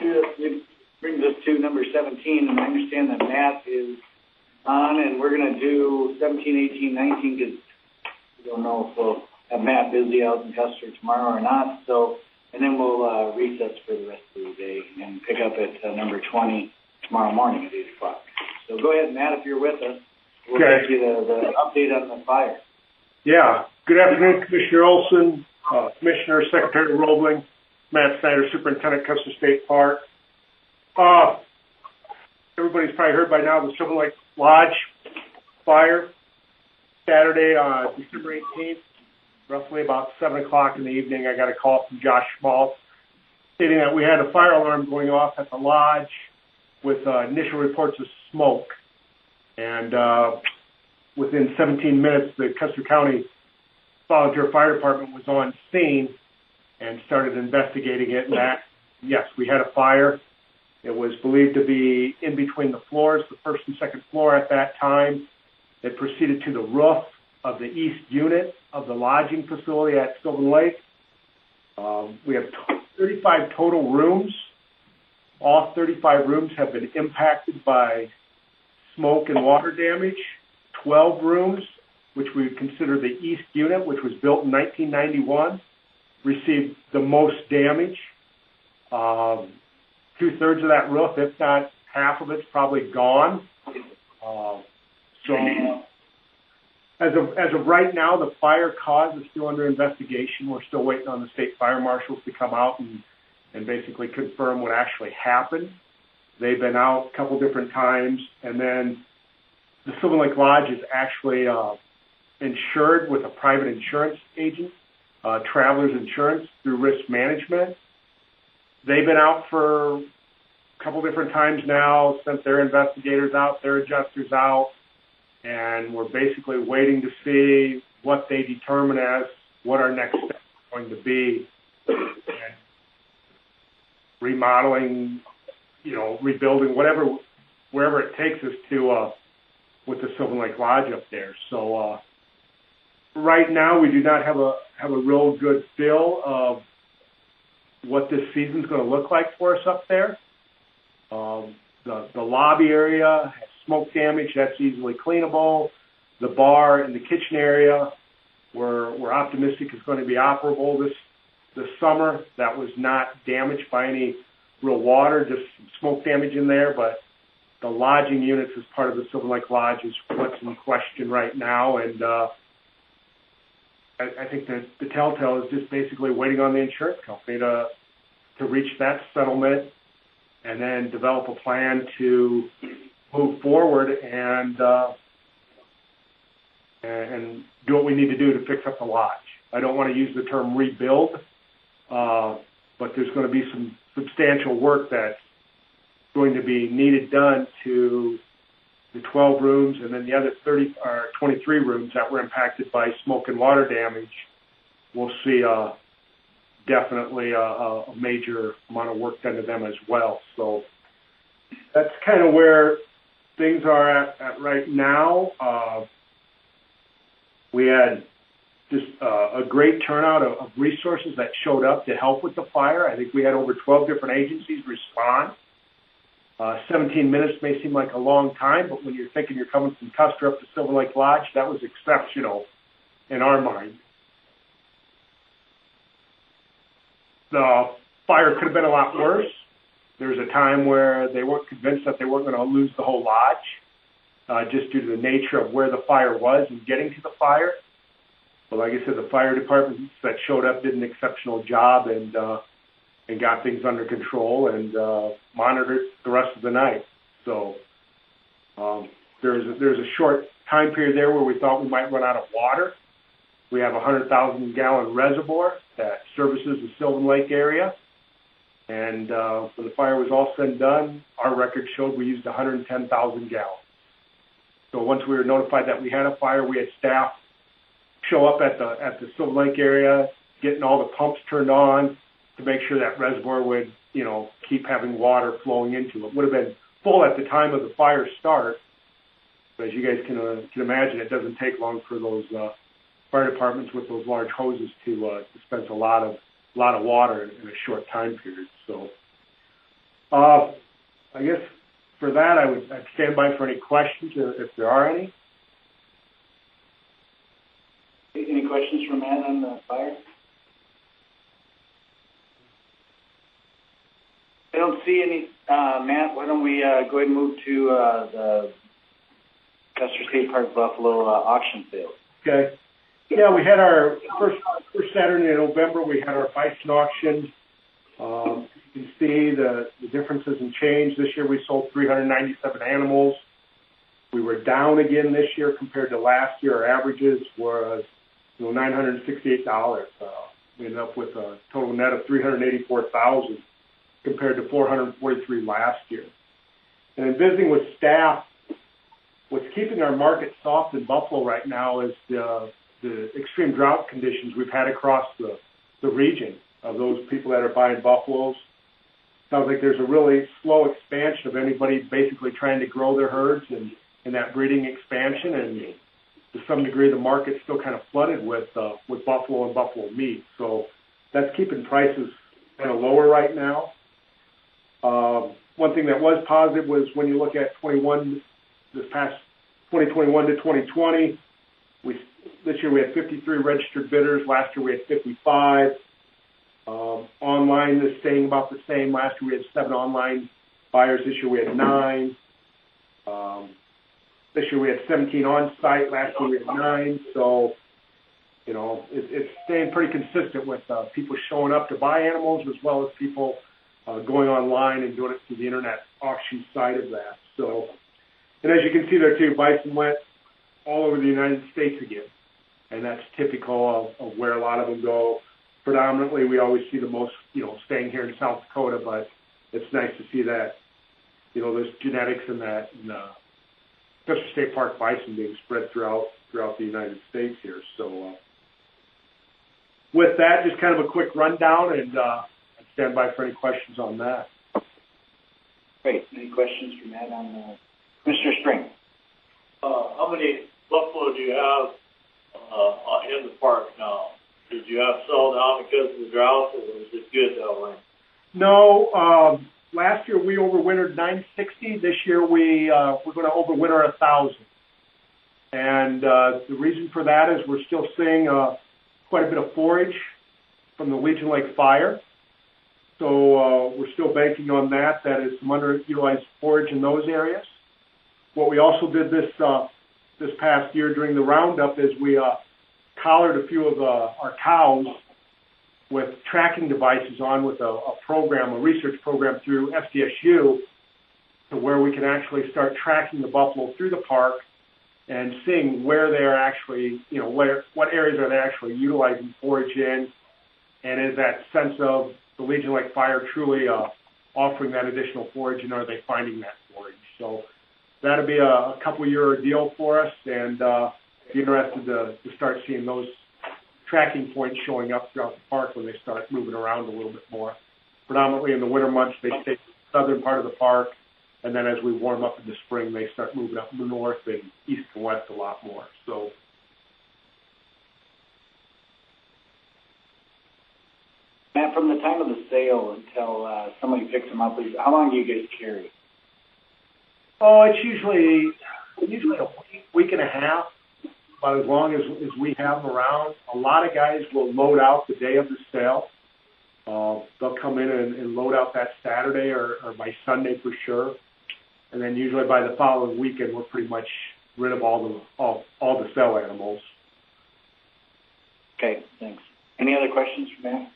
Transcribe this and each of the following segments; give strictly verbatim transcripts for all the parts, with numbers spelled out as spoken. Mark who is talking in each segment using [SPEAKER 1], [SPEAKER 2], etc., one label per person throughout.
[SPEAKER 1] do this, it brings us to number seventeen, and I understand that Matt is on, and we're going to do seventeen, eighteen, nineteen, because we don't know if we'll have Matt busy out in Custer tomorrow or not. So, and then we'll uh, recess for the rest of the day and pick up at uh, number twenty tomorrow morning at eight o'clock. So go ahead, Matt, if you're with us. We'll
[SPEAKER 2] okay.
[SPEAKER 1] get you the, the update on the fire.
[SPEAKER 2] Yeah. Good afternoon, Commissioner Olson, uh, Commissioner, Secretary Roebling, Matt Snyder, Superintendent, Custer State Park. Uh, everybody's probably heard by now the Silver Lake Lodge fire, Saturday, uh, December eighteenth, roughly about seven o'clock in the evening. I got a call from Josh Schmaltz stating that we had a fire alarm going off at the lodge with uh, initial reports of smoke. And uh, within seventeen minutes, the Custer County Volunteer Fire Department was on scene and started investigating it. And that, yes, we had a fire. It was believed to be in between the floors, the first and second floor at that time. It proceeded to the roof of the east unit of the lodging facility at Sylvan Lake. Um, we have thirty-five total rooms. All thirty-five rooms have been impacted by smoke and water damage. twelve rooms, which we would consider the east unit, which was built in nineteen ninety-one, received the most damage. Um, two-thirds of that roof, if not half of it's probably gone. Uh, so as of, as of right now, the fire cause is still under investigation. We're still waiting on the state fire marshals to come out and, and basically confirm what actually happened. They've been out a couple different times, and then the Sylvan Lake Lodge is actually uh, insured with a private insurance agent, uh, Travelers Insurance, through Risk Management. They've been out for a couple different times now, sent their investigators out, their adjusters out, and we're basically waiting to see what they determine as what our next step is going to be. And remodeling, you know, rebuilding, whatever, wherever it takes us to uh, with the Sylvan Lake Lodge up there. So uh, right now we do not have a have a real good feel of what this season's going to look like for us up there. Um, the, the lobby area has smoke damage. That's easily cleanable. The bar and the kitchen area, we're, we're optimistic is going to be operable this, this summer. That was not damaged by any real water, just some smoke damage in there. But the lodging units as part of the Sylvan Lake Lodge is what's in question right now. And uh, I, I think that the telltale is just basically waiting on the insurance company to to reach that settlement and then develop a plan to move forward and uh, and do what we need to do to fix up the lodge. I don't want to use the term rebuild, uh, but there's going to be some substantial work that's going to be needed done to the twelve rooms and then the other thirty or twenty-three rooms that were impacted by smoke and water damage. We'll see uh, definitely a, a major amount of work done to them as well. So that's kind of where things are at, at right now. Uh, we had just uh, a great turnout of, of resources that showed up to help with the fire. I think we had over twelve different agencies respond. Uh, seventeen minutes may seem like a long time, but when you're thinking you're coming from Custer up to Silver Lake Lodge, that was exceptional in our mind. The fire could have been a lot worse. There was a time where they weren't convinced that they weren't going to lose the whole lodge, uh, just due to the nature of where the fire was and getting to the fire. But like I said, the fire departments that showed up did an exceptional job and uh, and got things under control and uh, monitored the rest of the night. So um, there's a, there's a short time period there where we thought we might run out of water. We have a one hundred thousand gallon reservoir that services the Sylvan Lake area. And uh, when the fire was all said and done, our record showed we used one hundred ten thousand gallons. So once we were notified that we had a fire, we had staff show up at the at the Sylvan Lake area, getting all the pumps turned on to make sure that reservoir would, you know, keep having water flowing into it. Would have been full at the time of the fire start, but as you guys can uh, can imagine, it doesn't take long for those uh, fire departments with those large hoses to uh, dispense a lot of lot of water in a short time period. So I guess for that, I would I'd stand by for any questions if there are any.
[SPEAKER 1] Any questions for Matt on the fire? I don't see any. Uh, Matt, why don't we uh, go ahead and move to uh, the Custer State Park Buffalo uh, auction sale?
[SPEAKER 2] Okay. Yeah, we had our first first Saturday in November. We had our bison auction. Um, you can see the, the differences in change. This year we sold three hundred ninety-seven animals. We were down again this year compared to last year. Our averages was you know nine hundred sixty-eight dollars. Uh, we ended up with a total net of three hundred eighty-four thousand compared to four hundred forty-three last year. And in visiting with staff, what's keeping our market soft in Buffalo right now is the the extreme drought conditions we've had across the, the region of those people that are buying buffaloes. Sounds like there's a really slow expansion of anybody basically trying to grow their herds and, and that breeding expansion. And to some degree, the market's still kind of flooded with uh, with buffalo and buffalo meat. So that's keeping prices kind of lower right now. Um, one thing that was positive was when you look at twenty-one, this past twenty twenty-one to twenty twenty, we this year we had fifty-three registered bidders. Last year we had fifty-five. Um, online is staying about the same. Last year we had seven online buyers. This year we had nine. Um, this year we had seventeen on site. Last year we had nine. So, you know, it, it's staying pretty consistent with uh, people showing up to buy animals as well as people uh, going online and doing it through the internet auction side of that. So, and as you can see there too, bison went all over the United States again. And that's typical of, of where a lot of them go. Predominantly, we always see the most, you know, staying here in South Dakota, but it's nice to see that, you know, there's genetics in that, in the Custer State Park bison being spread throughout throughout the United States here. So uh, with that, just kind of a quick rundown, and uh, I'd stand by for any questions on that.
[SPEAKER 1] Great. Any questions for Matt on uh, Mister Spring?
[SPEAKER 3] Uh, how many buffalo do you have uh, in the park now? Did you have to sell down because of the drought, or was it good that way?
[SPEAKER 2] No. Um, last year we overwintered nine sixty. This year we uh, we're going to overwinter a thousand. And uh, the reason for that is we're still seeing uh, quite a bit of forage from the Legion Lake fire. So uh, we're still banking on that. That is some underutilized forage in those areas. What we also did this uh, this past year during the roundup is we uh, collared a few of uh, our cows with tracking devices on with a, a program, a research program through S D S U, to where we can actually start tracking the buffalo through the park and seeing where they're actually, you know, where what areas are they actually utilizing forage in, and is that sense of the Legion Lake fire truly uh, offering that additional forage, and are they finding that forage? So that'll be a, a couple year deal for us, and uh, be interested to, to start seeing those tracking points showing up throughout the park when they start moving around a little bit more. Predominantly in the winter months, they stay in the southern part of the park, and then as we warm up in the spring, they start moving up north and east and west a lot more. So,
[SPEAKER 1] Matt, from the time of the sale until uh, somebody picks them up, how long do you guys carry?
[SPEAKER 2] oh, it's usually usually a week, week and a half. About as long as, as we have them around. A lot of guys will load out the day of the sale. Uh, they'll come in and, and load out that Saturday or, or by Sunday for sure. And then usually by the following weekend, we're pretty much rid of all the all, all the sale animals.
[SPEAKER 1] Okay, thanks. Any other questions for Matt?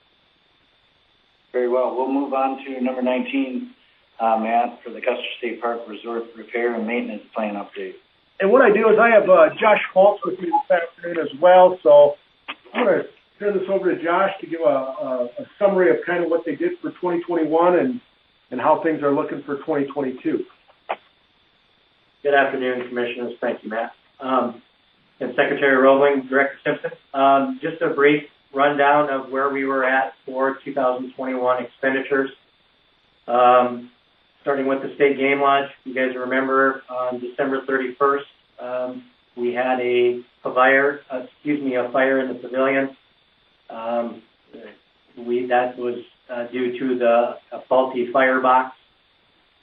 [SPEAKER 1] Very well. We'll move on to number nineteen, uh, Matt, for the Custer State Park Resort Repair and Maintenance Plan update.
[SPEAKER 2] And what I do is I have uh, Josh Fultz with me this afternoon as well. So I'm going to turn this over to Josh to give a, a, a summary of kind of what they did for twenty twenty-one and, and how things are looking for twenty twenty-two.
[SPEAKER 4] Good afternoon, Commissioners. Thank you, Matt. Um, and Secretary Roebling, Director Simpson. Um, just a brief rundown of where we were at for two thousand twenty-one expenditures. Um, starting with the State Game Lodge, you guys remember on December thirty-first, um, we had a, a fire, uh, excuse me, a fire in the pavilion. Um, we that was uh, due to the a faulty firebox.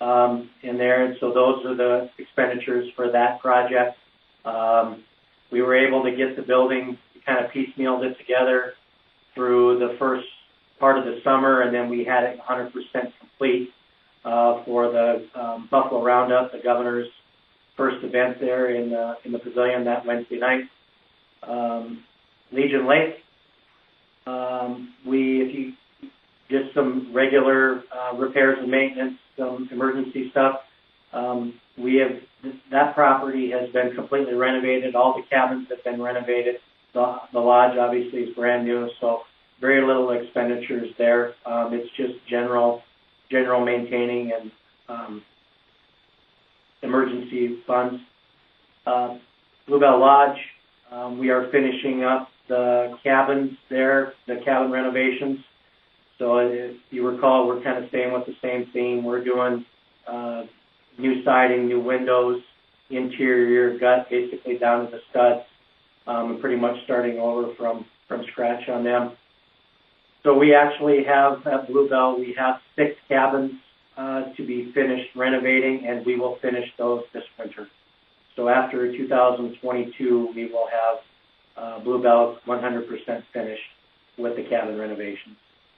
[SPEAKER 4] um, in there, and so those are the expenditures for that project. Um, we were able to get the building, kind of piecemealed it together through the first part of the summer, and then we had it one hundred percent complete uh, for the um, Buffalo Roundup, the governor's first event there in the, in the pavilion that Wednesday night. Um, Legion Lake, um, we, if you, just some regular uh, repairs and maintenance, some emergency stuff. Um, we have, that property has been completely renovated. All the cabins have been renovated. The, the lodge obviously is brand new, so very little expenditures there. Um, it's just general, general maintaining and um, emergency funds. Uh, Bluebell Lodge, um, we are finishing up the cabins there, the cabin renovations. So if you recall, we're kind of staying with the same theme. We're doing uh, new siding, new windows, interior gut, basically down to the studs, um, and pretty much starting over from, from scratch on them. So we actually have, at Bluebell, we have six cabins uh, to be finished renovating, and we will finish those this winter. So after two thousand twenty-two, we will have uh, Bluebell one hundred percent finished with the cabin renovations.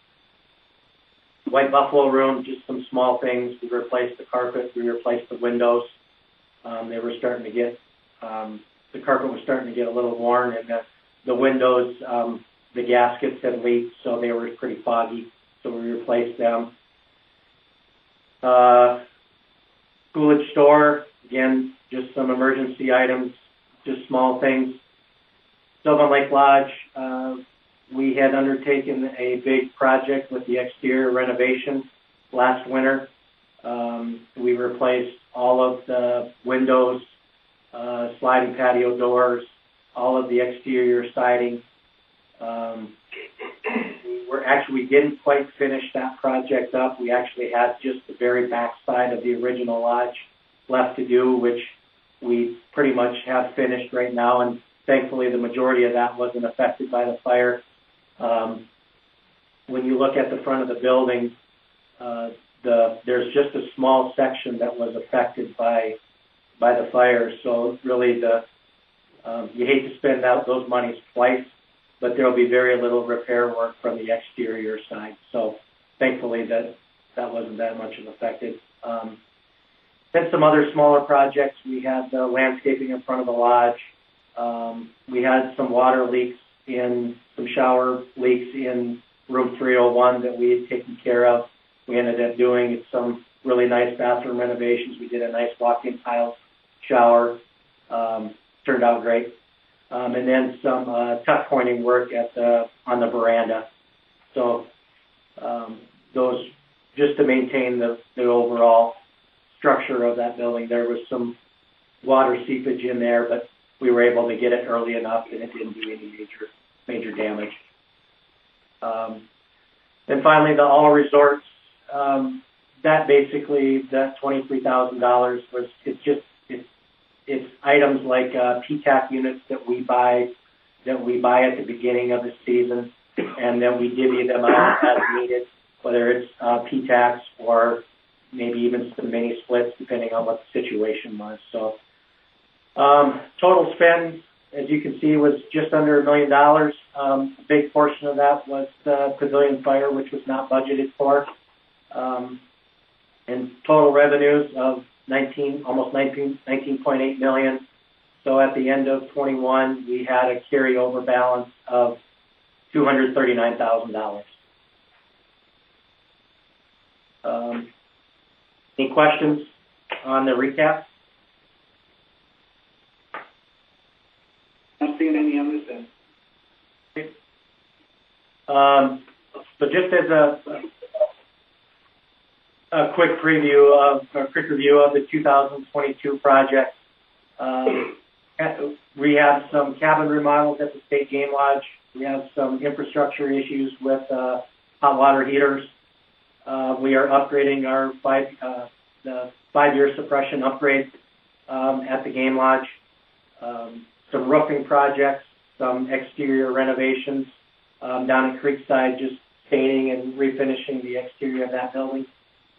[SPEAKER 4] White Buffalo Room, just some small things. We replaced the carpet, we replaced the windows. Um, they were starting to get, um, the carpet was starting to get a little worn, and the, the windows, um, the gaskets had leaked, so they were pretty foggy, so we replaced them. Uh, Coolidge Store, again, just some emergency items, just small things. Sylvan Lake Lodge, uh, we had undertaken a big project with the exterior renovation last winter. Um, we replaced all of the windows, uh, sliding patio doors, all of the exterior siding. Um, we were actually, we didn't quite finish that project up. We actually had just the very back side of the original lodge left to do, which we pretty much have finished right now. And thankfully, the majority of that wasn't affected by the fire. Um, when you look at the front of the building, uh, the, there's just a small section that was affected by by the fire. So really, the um, you hate to spend out those monies twice, but there will be very little repair work from the exterior side. So thankfully, that that wasn't that much of affected. Um, then some other smaller projects. We had the landscaping in front of the lodge. Um, we had some water leaks in some shower leaks in room three oh one that we had taken care of. We ended up doing some really nice bathroom renovations. We did a nice walk-in tile shower. Um, turned out great. Um, and then some uh, tuck pointing work at the on the veranda. So um, those, just to maintain the, the overall structure of that building. There was some water seepage in there, but we were able to get it early enough and it didn't do any major major damage. Um, and finally, the All Resorts, um, that basically, that twenty-three thousand dollars was, it's just, it's, it's items like uh, P TAC units that we buy, that we buy at the beginning of the season, and then we divvy them out as needed, whether it's uh, P TACs or maybe even some mini splits, depending on what the situation was. So um, total spend, as you can see, was just under a million dollars. Um, a big portion of that was the pavilion fire, which was not budgeted for. Um, and total revenues of nineteen, almost nineteen, nineteen point eight million. So at the end of twenty-one, we had a carryover balance of two hundred thirty-nine thousand dollars. Um, any questions on the recap?
[SPEAKER 1] Not seeing any on this end.
[SPEAKER 4] Um, so just as a, a quick preview of, a quick review of the two thousand twenty-two project, um, we have some cabin remodels at the State Game Lodge. We have some infrastructure issues with uh, hot water heaters. Uh, we are upgrading our five, uh, the five-year suppression upgrade um, at the Game Lodge. Um, some roofing projects, some exterior renovations um, down at Creekside, just staining and refinishing the exterior of that building.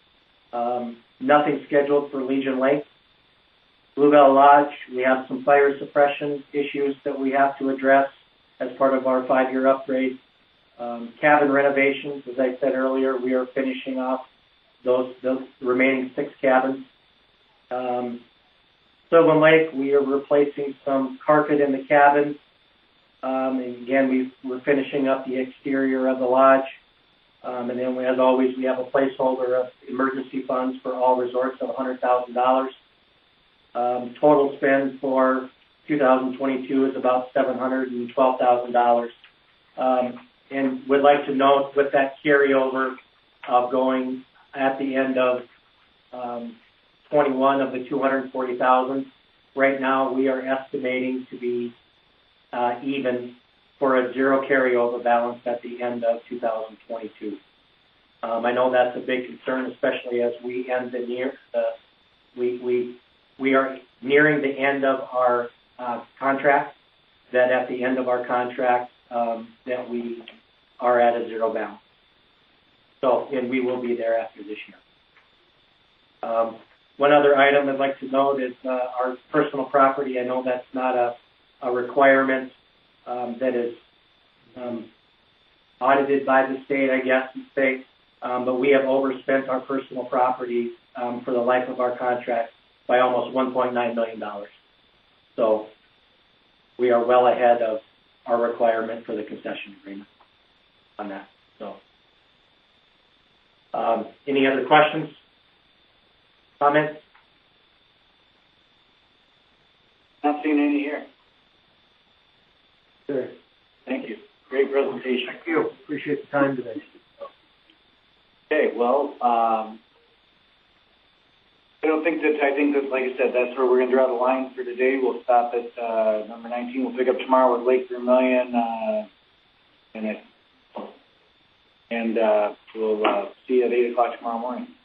[SPEAKER 4] Um, nothing scheduled for Legion Lake. Bluebell Lodge, we have some fire suppression issues that we have to address as part of our five-year upgrade. Um, cabin renovations, as I said earlier, we are finishing off those, those remaining six cabins. Um, Sylvan Lake, we are replacing some carpet in the cabins. Um, and again, we, we're finishing up the exterior of the lodge. Um, and then, as always, we have a placeholder of emergency funds for all resorts of one hundred thousand dollars. Um, total spend for two thousand twenty-two is about seven hundred twelve thousand dollars. Um, and would like to note with that carryover of going at the end of um, twenty-one of the two hundred forty thousand, right now we are estimating to be uh, even for a zero carryover balance at the end of two thousand twenty-two. Um, I know that's a big concern, especially as we end the near, uh, we, we, we are nearing the end of our uh, contract, that at the end of our contract, um, that we are at a zero balance. So, and we will be there after this year. Um, one other item I'd like to note is uh, our personal property. I know that's not a, a requirement um, that is um, audited by the state, I guess, and state, um, but we have overspent our personal property um, for the life of our contract by almost one point nine million dollars. So we are well ahead of our requirement for the concession agreement on that. So, um, any other questions, comments?
[SPEAKER 1] Not seeing any here.
[SPEAKER 4] Sure.
[SPEAKER 1] Thank you. Great presentation.
[SPEAKER 2] Thank you. Appreciate the time today.
[SPEAKER 1] Okay, well, um, I don't think that, I think that, like I said, that's where we're going to draw the line for today. We'll stop at uh, number nineteen. We'll pick up tomorrow with Lake Vermillion, uh, and, it, and uh, we'll uh, see you at eight o'clock tomorrow morning.